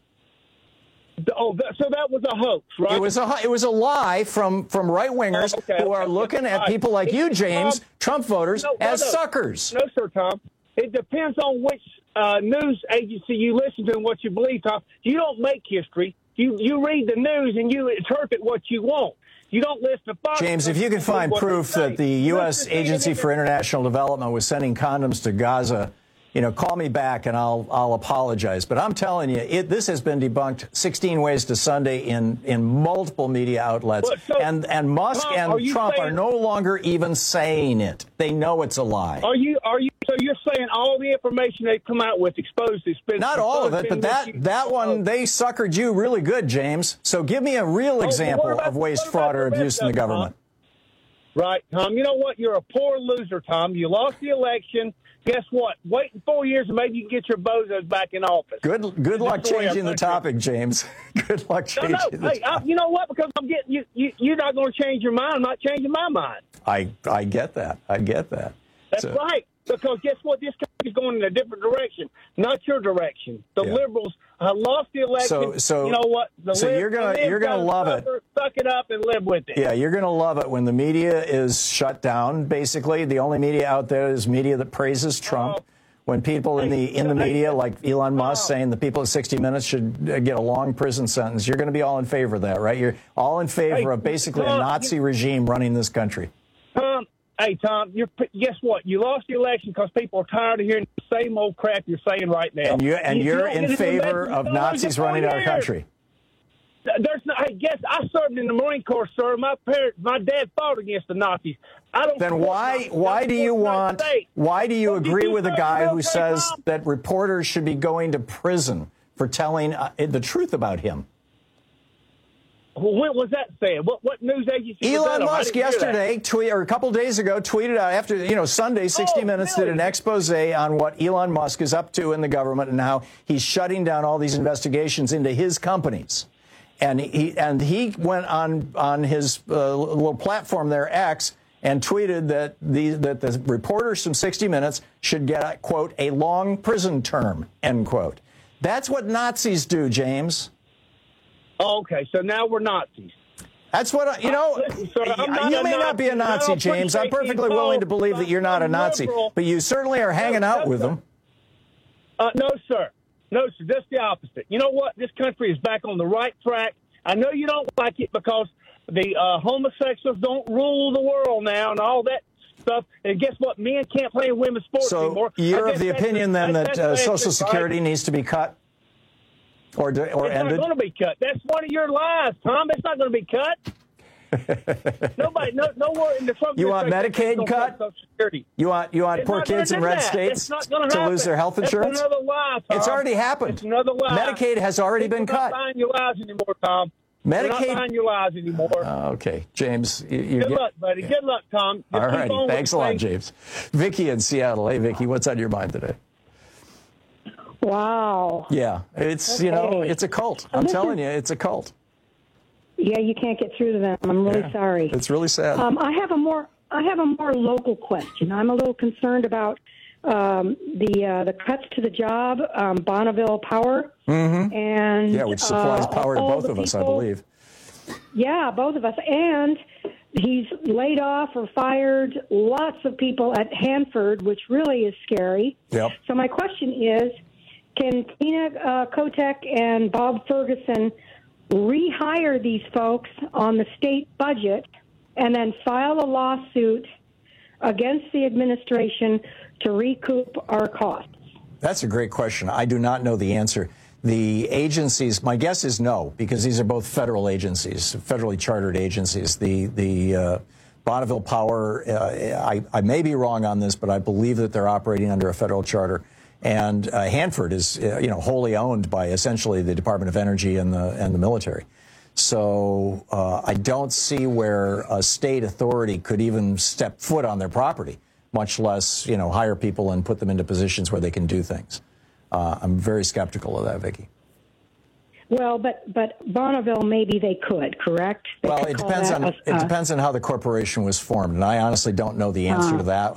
Oh, so that was a hoax, right? It was a lie from right-wingers who are looking at people like you, James, Trump voters, as suckers. No, sir, Tom. It depends on which news agency you listen to and what you believe, Tom. You don't make history. You read the news and you interpret what you want. You don't listen to Fox. James, if you can find proof that the U.S. Agency for International Development was sending condoms to Gaza, call me back and I'll apologize. But I'm telling you, this has been debunked 16 ways to Sunday in multiple media outlets. And Musk and Trump are no longer even saying it. They know it's a lie. So you're saying all the information they've come out with exposed has been... Not all of it, but that one, they suckered you really good, James. So give me a real example of waste, fraud, or abuse in the government. Right, Tom. You know what? You're a poor loser, Tom. You lost the election. Guess what? Wait in 4 years and maybe you can get your bozos back in office. Good luck changing the topic, James. Good luck changing the topic. You know what? Because I'm getting you're not going to change your mind. I'm not changing my mind. I get that. That's right. Because guess what? This country's going in a different direction, not your direction. The liberals lost the election. So you know what? You're gonna love it. Suck it up and live with it. Yeah, you're gonna love it when the media is shut down. Basically, the only media out there is media that praises Trump. When people in the media, like Elon Musk, saying the people at 60 Minutes should get a long prison sentence, you're going to be all in favor of that, right? You're all in favor of basically a Nazi regime running this country. Hey, Tom, guess what? You lost the election because people are tired of hearing the same old crap you're saying right now. And you're in favor of Nazis running our country. There's no. I guess I served in the Marine Corps, sir. My dad fought against the Nazis. I don't. Then why do you agree with a guy who says that reporters should be going to prison for telling the truth about him? Well, when was that said? What news agency? Elon Musk yesterday, or a couple days ago, tweeted out after Sunday, 60 Minutes did an expose on what Elon Musk is up to in the government and how he's shutting down all these investigations into his companies. And he went on his little platform there, X, and tweeted that the reporters from 60 Minutes should get, quote, a long prison term, end quote. That's what Nazis do, James. Oh, okay, so now we're Nazis. That's what you may not be a Nazi, James. I'm perfectly willing to believe that you're not a Nazi, but you certainly are hanging out with them. No, sir. No, sir. Just the opposite. You know what? This country is back on the right track. I know you don't like it because the homosexuals don't rule the world now and all that stuff. And guess what? Men can't play in women's sports anymore. So you're of the opinion then that Social Security needs to be cut? Or ended? It's not going to be cut. That's one of your lies, Tom. It's not going to be cut. Nowhere in the front. You want Medicaid cut? You want poor kids in red states to lose their health insurance? It's another lie, Tom. It's already happened. It's another lie. Medicaid has already been cut. We're not buying your lies anymore, Tom. We're not buying your lies anymore. Okay, James. Good luck, buddy. Good luck, Tom. All right. Thanks a lot, James. Vicky in Seattle. Hey, Vicky, what's on your mind today? Wow. Yeah, it's it's a cult. I'm telling you, it's a cult. Yeah, you can't get through to them. I'm really sorry. It's really sad. I have a more local question. I'm a little concerned about the cuts to the job, Bonneville Power, and which supplies power to both of us, I believe. Yeah, both of us, and he's laid off or fired lots of people at Hanford, which really is scary. Yep. So my question is, can Tina Kotek and Bob Ferguson rehire these folks on the state budget and then file a lawsuit against the administration to recoup our costs? That's a great question. I do not know the answer. The agencies, my guess is no, because these are both federal agencies, federally chartered agencies. The Bonneville Power, I may be wrong on this, but I believe that they're operating under a federal charter. And Hanford is, wholly owned by essentially the Department of Energy and the military. So I don't see where a state authority could even step foot on their property, much less, hire people and put them into positions where they can do things. I'm very skeptical of that, Vicki. Well, but Bonneville, maybe they could, correct? Well, it depends on how the corporation was formed, and I honestly don't know the answer to that.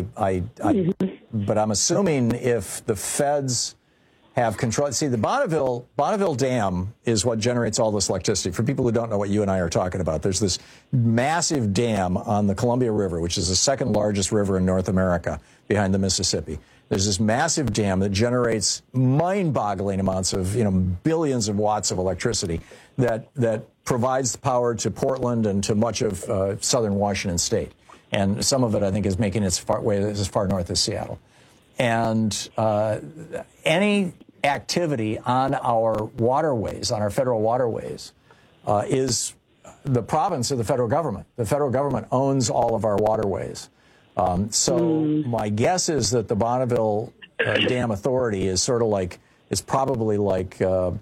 But I'm assuming if the feds have control. See, the Bonneville Dam is what generates all this electricity. For people who don't know what you and I are talking about, there's this massive dam on the Columbia River, which is the second largest river in North America behind the Mississippi. There's this massive dam that generates mind-boggling amounts of, billions of watts of electricity that provides power to Portland and to much of southern Washington state. And some of it, I think, is making its way as far north as Seattle. And any activity on our waterways, on our federal waterways, is the province of the federal government. The federal government owns all of our waterways. My guess is that the Bonneville Dam Authority is probably like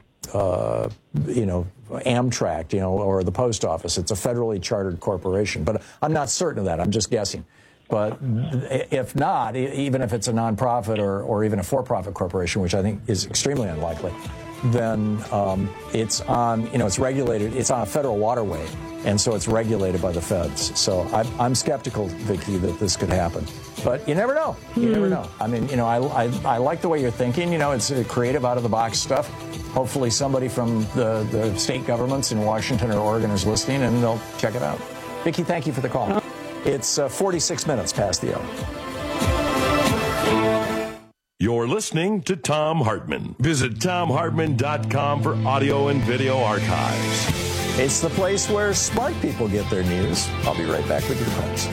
Amtrak, or the post office. It's a federally chartered corporation, but I'm not certain of that. I'm just guessing. But if not, even if it's a nonprofit or even a for-profit corporation, which I think is extremely unlikely, then it's on, it's regulated. It's on a federal waterway, and so it's regulated by the feds. So I'm skeptical, Vicki, that this could happen. But you never know. You never know. I mean, I like the way you're thinking. It's creative, out-of-the-box stuff. Hopefully somebody from the state governments in Washington or Oregon is listening, and they'll check it out. Vicki, thank you for the call. It's 46 minutes past the hour. You're listening to Thom Hartmann. Visit ThomHartmann.com for audio and video archives. It's the place where smart people get their news. I'll be right back with your calls.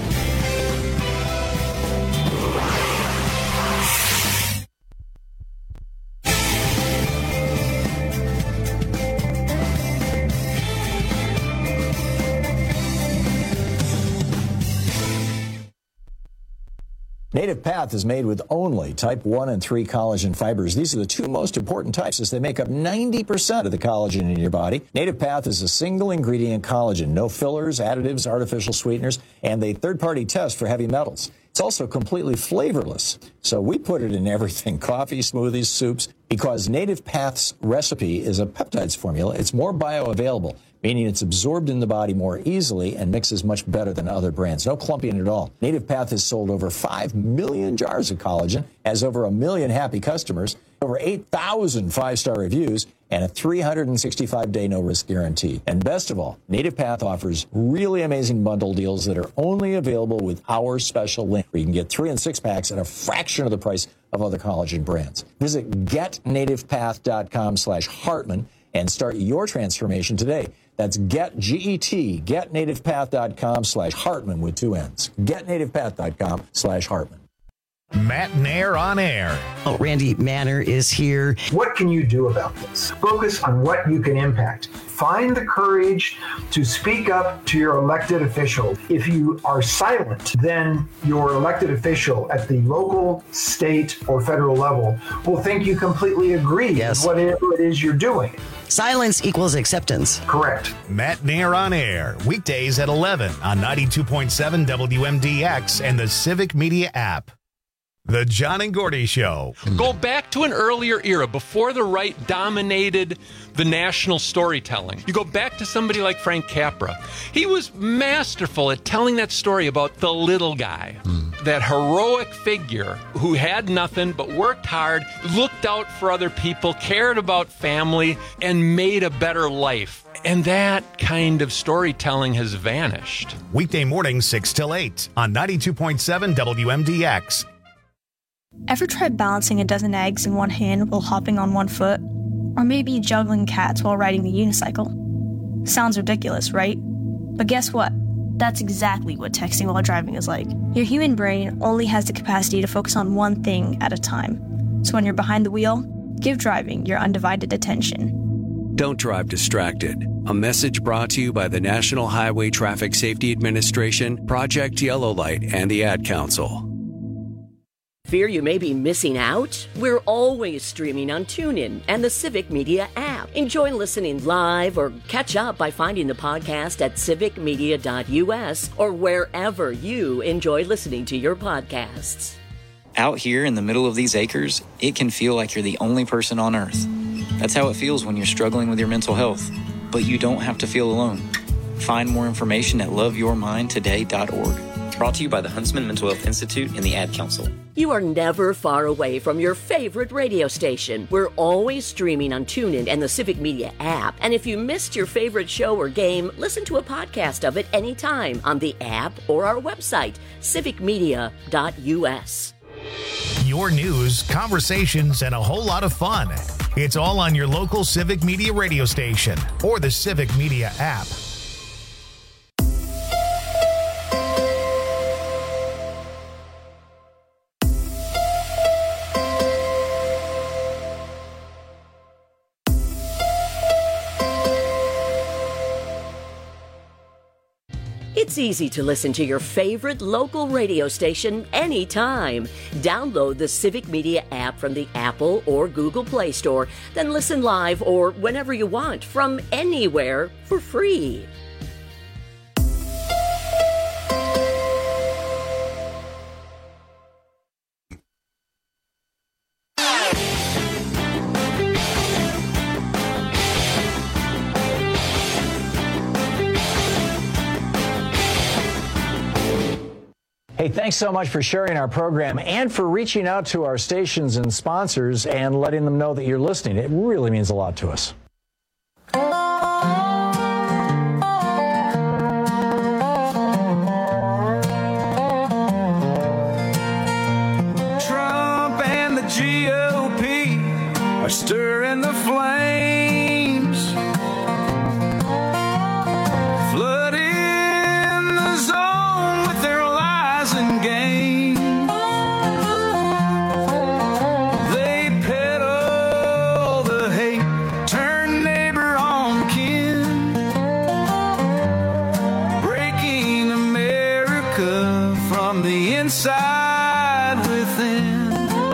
Native Path is made with only type 1 and 3 collagen fibers. These are the two most important types as they make up 90% of the collagen in your body. Native Path is a single ingredient collagen, no fillers, additives, artificial sweeteners, and a third-party test for heavy metals. It's also completely flavorless, so we put it in everything, coffee, smoothies, soups, because Native Path's recipe is a peptides formula. It's more bioavailable, meaning it's absorbed in the body more easily and mixes much better than other brands. No clumping at all. Native Path has sold over 5 million jars of collagen, has over 1 million happy customers, over 8,000 five-star reviews, and a 365-day no-risk guarantee. And best of all, Native Path offers really amazing bundle deals that are only available with our special link, where you can get 3 and 6 packs at a fraction of the price of other collagen brands. Visit getnativepath.com/Hartmann and start your transformation today. That's getnativepath.com/Hartmann with 2 N's. Getnativepath.com/Hartmann. Matt Nair on air. Oh, Randy Manner is here. What can you do about this? Focus on what you can impact. Find the courage to speak up to your elected official. If you are silent, then your elected official at the local, state, or federal level will think you completely agree with whatever it is you're doing. Silence equals acceptance. Correct. Matt Nair on air, weekdays at 11 on 92.7 WMDX and the Civic Media app. The John and Gordy Show. Go back to an earlier era before the right dominated the national storytelling. You go back to somebody like Frank Capra. He was masterful at telling that story about the little guy, that heroic figure who had nothing but worked hard, looked out for other people, cared about family, and made a better life. And that kind of storytelling has vanished. Weekday mornings 6 till 8 on 92.7 WMDX. Ever tried balancing a dozen eggs in one hand while hopping on one foot? Or maybe juggling cats while riding the unicycle? Sounds ridiculous, right? But guess what? That's exactly what texting while driving is like. Your human brain only has the capacity to focus on one thing at a time. So when you're behind the wheel, give driving your undivided attention. Don't drive distracted. A message brought to you by the National Highway Traffic Safety Administration, Project Yellow Light, and the Ad Council. Fear you may be missing out? We're always streaming on TuneIn and the Civic Media app. Enjoy listening live or catch up by finding the podcast at civicmedia.us or wherever you enjoy listening to your podcasts. Out here in the middle of these acres, it can feel like you're the only person on Earth. That's how it feels when you're struggling with your mental health. But you don't have to feel alone. Find more information at loveyourmindtoday.org. Brought to you by the Huntsman Mental Health Institute and the Ad Council. You are never far away from your favorite radio station. We're always streaming on TuneIn and the Civic Media app. And if you missed your favorite show or game, listen to a podcast of it anytime on the app or our website, civicmedia.us. Your news, conversations, and a whole lot of fun. It's all on your local Civic Media radio station or the Civic Media app. It's easy to listen to your favorite local radio station anytime. Download the Civic Media app from the Apple or Google Play Store, then listen live or whenever you want from anywhere for free. Hey, thanks so much for sharing our program and for reaching out to our stations and sponsors and letting them know that you're listening. It really means a lot to us. Trump and the GOP are stirring the flames, flooding the zone with their lies and games. They peddle the hate, turn neighbor on kin, breaking America from the inside within.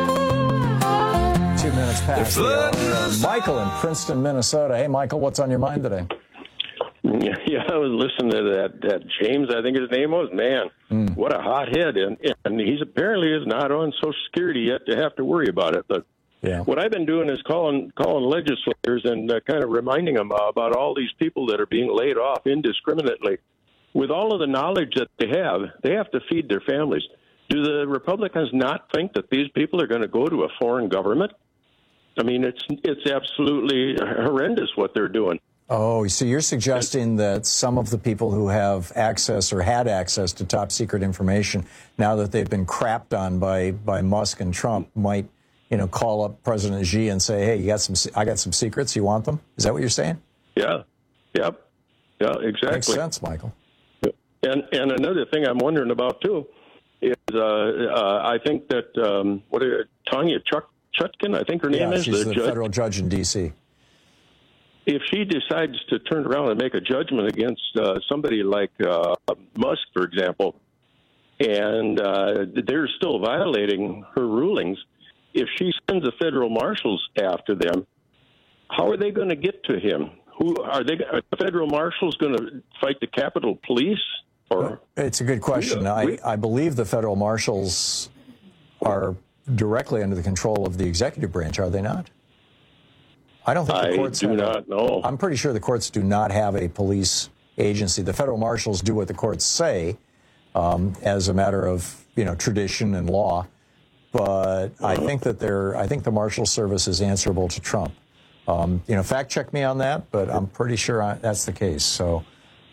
2 minutes past the hour. Michael in Princeton, Minnesota. Hey, Michael, what's on your mind today? Yeah, I was listening to that James, I think his name was. Man, what a hothead. And he's apparently is not on Social Security yet to have to worry about it. But what I've been doing is calling legislators and kind of reminding them about all these people that are being laid off indiscriminately. With all of the knowledge that they have to feed their families. Do the Republicans not think that these people are going to go to a foreign government? I mean, it's absolutely horrendous what they're doing. Oh, so you're suggesting that some of the people who have access or had access to top secret information, now that they've been crapped on by Musk and Trump, might, call up President Xi and say, "Hey, I got some secrets. You want them?" Is that what you're saying? Yeah. Yep. Yeah, exactly. Makes sense, Michael. And another thing I'm wondering about too is I think that Tanya Chutkan, I think her name is, she's the federal judge in D.C. If she decides to turn around and make a judgment against somebody like Musk, for example, and they're still violating her rulings, if she sends the federal marshals after them, how are they going to get to him? Are the federal marshals going to fight the Capitol Police? Or it's a good question. I believe the federal marshals are directly under the control of the executive branch, are they not? I don't think the courts do not know. I'm pretty sure the courts do not have a police agency. The federal marshals do what the courts say as a matter of tradition and law. But I think that the Marshal Service is answerable to Trump. Fact check me on that, but I'm pretty sure that's the case. So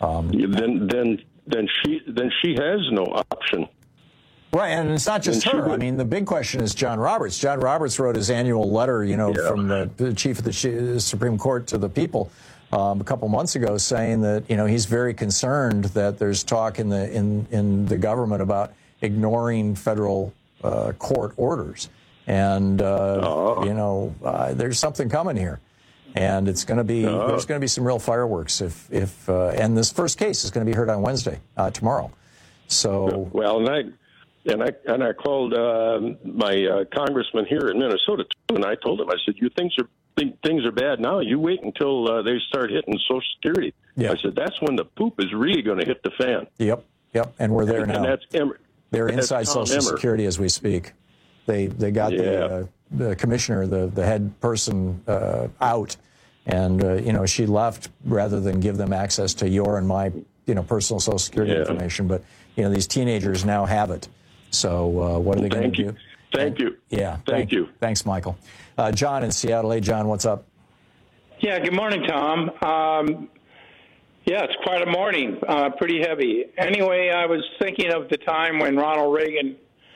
then she has no option. Right, and it's not just her. I mean, the big question is John Roberts. John Roberts wrote his annual letter, from the chief of the Supreme Court to the people a couple months ago, saying that he's very concerned that there's talk in the government about ignoring federal court orders, and there's something coming here, and it's going to be there's going to be some real fireworks if and this first case is going to be heard on Wednesday, tomorrow. So And I called my congressman here in Minnesota too, and I told him, I said, "You think things are bad now? You wait until they start hitting Social Security." Yeah. I said, "That's when the poop is really going to hit the fan." Yep, and we're there now. And they're inside Social Security as we speak. They got the commissioner, the head person, out, and she left rather than give them access to your and my personal Social Security information. But these teenagers now have it. So what are they going to do? Thank you. Yeah. Thank you. Thanks, Michael. John in Seattle. Hey, John, what's up? Yeah, good morning, Tom. It's quite a morning, pretty heavy. Anyway, I was thinking of the time when Ronald Reagan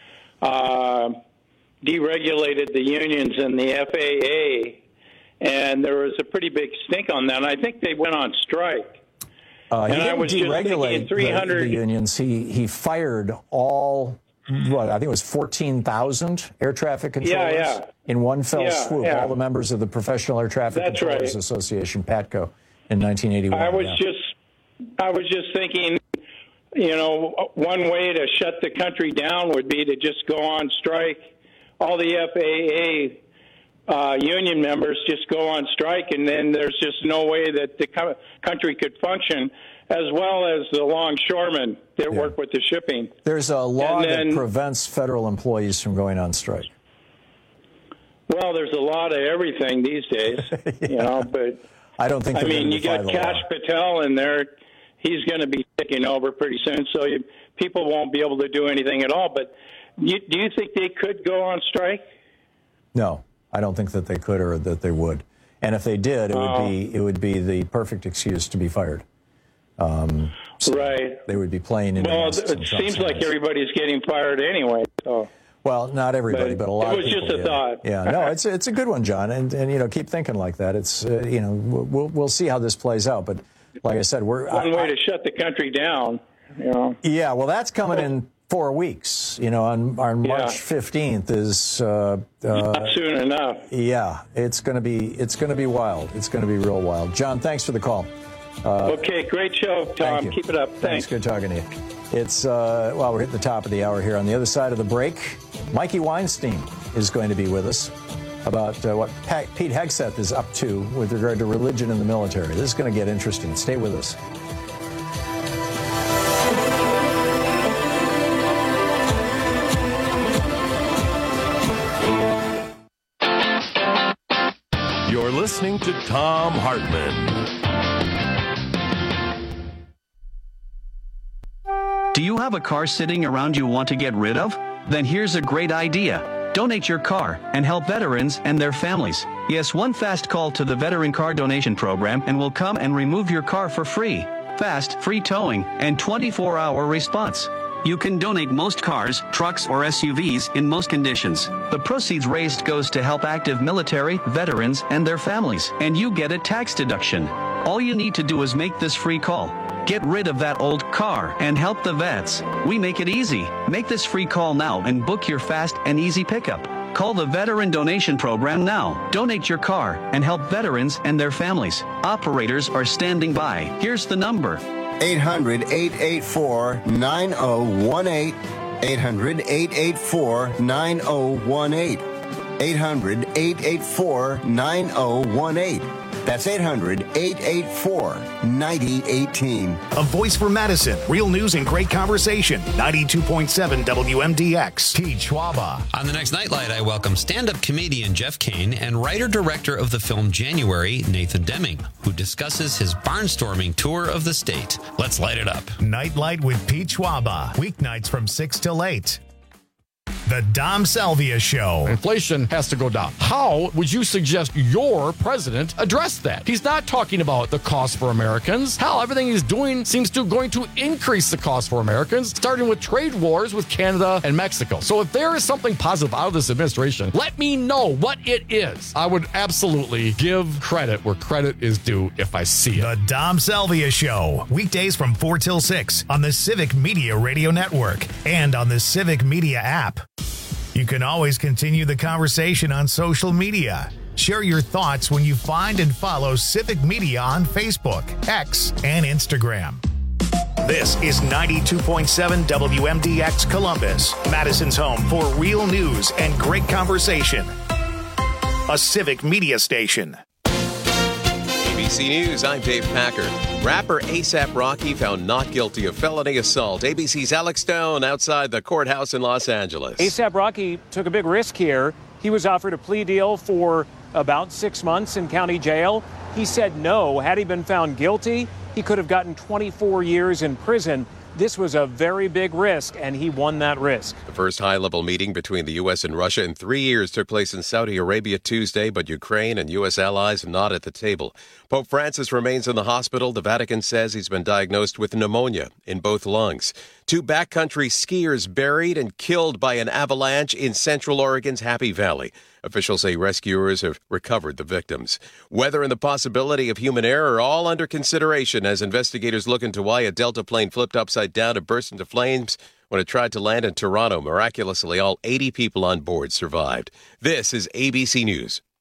deregulated the unions and the FAA, and there was a pretty big stink on that, and I think they went on strike. He didn't deregulate the unions. He fired all, I think it was 14,000 air traffic controllers in one fell swoop, all the members of the Professional Air Traffic Controllers Association, PATCO, in 1981. I was just thinking, one way to shut the country down would be to just go on strike. All the FAA union members just go on strike, and then there's just no way that the country could function, as well as the longshoremen that work with the shipping. There's a law that prevents federal employees from going on strike. Well, there's a lot of everything these days, but I don't think. You got Kash Patel in there; he's going to be taking over pretty soon, so people won't be able to do anything at all. But do you think they could go on strike? No, I don't think that they could or that they would. And if they did, it would be the perfect excuse to be fired. Right. They would be playing in. Well, it seems like everybody's getting fired anyway. So. Well, not everybody, but a lot of people. It was just a thought. Yeah, no, it's a good one, John, and keep thinking like that. It's we'll see how this plays out, but like I said, one way to shut the country down. Yeah, well, that's coming in 4 weeks. On March 15th is not soon enough. Yeah, it's going to be wild. It's going to be real wild. John, thanks for the call. Okay, great show, Tom. Keep it up. Thanks. Good talking to you. It's we're hitting the top of the hour here. On the other side of the break, Mikey Weinstein is going to be with us about what Pete Hegseth is up to with regard to religion in the military. This is going to get interesting. Stay with us. You're listening to Thom Hartmann. Do you have a car sitting around you want to get rid of? Then here's a great idea. Donate your car and help veterans and their families. Yes, one fast call to the Veteran Car Donation Program and we'll come and remove your car for free. Fast, free towing, and 24-hour response. You can donate most cars, trucks, or SUVs in most conditions. The proceeds raised goes to help active military, veterans, and their families, and you get a tax deduction. All you need to do is make this free call. Get rid of that old car and help the vets. We make it easy. Make this free call now and book your fast and easy pickup. Call the Veteran Donation Program now. Donate your car and help veterans and their families. Operators are standing by. Here's the number. 800-884-9018. 800-884-9018. 800-884-9018. That's 800-884-9018. A voice for Madison. Real news and great conversation. 92.7 WMDX. Pete Schwaba. On the next Nightlight, I welcome stand-up comedian Jeff Kane and writer-director of the film January, Nathan Deming, who discusses his barnstorming tour of the state. Let's light it up. Nightlight with Pete Schwaba. Weeknights from 6 till 8. The Dom Salvia Show. Inflation has to go down. How would you suggest your president address that? He's not talking about the cost for Americans. Hell, everything he's doing seems to going to increase the cost for Americans, starting with trade wars with Canada and Mexico. So if there is something positive out of this administration, let me know what it is. I would absolutely give credit where credit is due if I see it. The Dom Salvia Show. Weekdays from 4 till 6 on the Civic Media Radio Network and on the Civic Media app. You can always continue the conversation on social media. Share your thoughts when you find and follow Civic Media on Facebook, X, and Instagram. This is 92.7 WMDX Columbus, Madison's home for real news and great conversation. A Civic Media station. ABC News, I'm Dave Packer. Rapper A$AP Rocky found not guilty of felony assault. ABC's Alex Stone outside the courthouse in Los Angeles. A$AP Rocky took a big risk here. He was offered a plea deal for about 6 months in county jail. He said no. Had he been found guilty, he could have gotten 24 years in prison. This was a very big risk, and he won that risk. The first high-level meeting between the U.S. and Russia in 3 years took place in Saudi Arabia Tuesday, but Ukraine and U.S. allies not at the table. Pope Francis remains in the hospital. The Vatican says he's been diagnosed with pneumonia in both lungs. 2 backcountry skiers buried and killed by an avalanche in Central Oregon's Happy Valley. Officials say rescuers have recovered the victims. Weather and the possibility of human error are all under consideration as investigators look into why a Delta plane flipped upside down and burst into flames when it tried to land in Toronto. Miraculously, all 80 people on board survived. This is ABC News.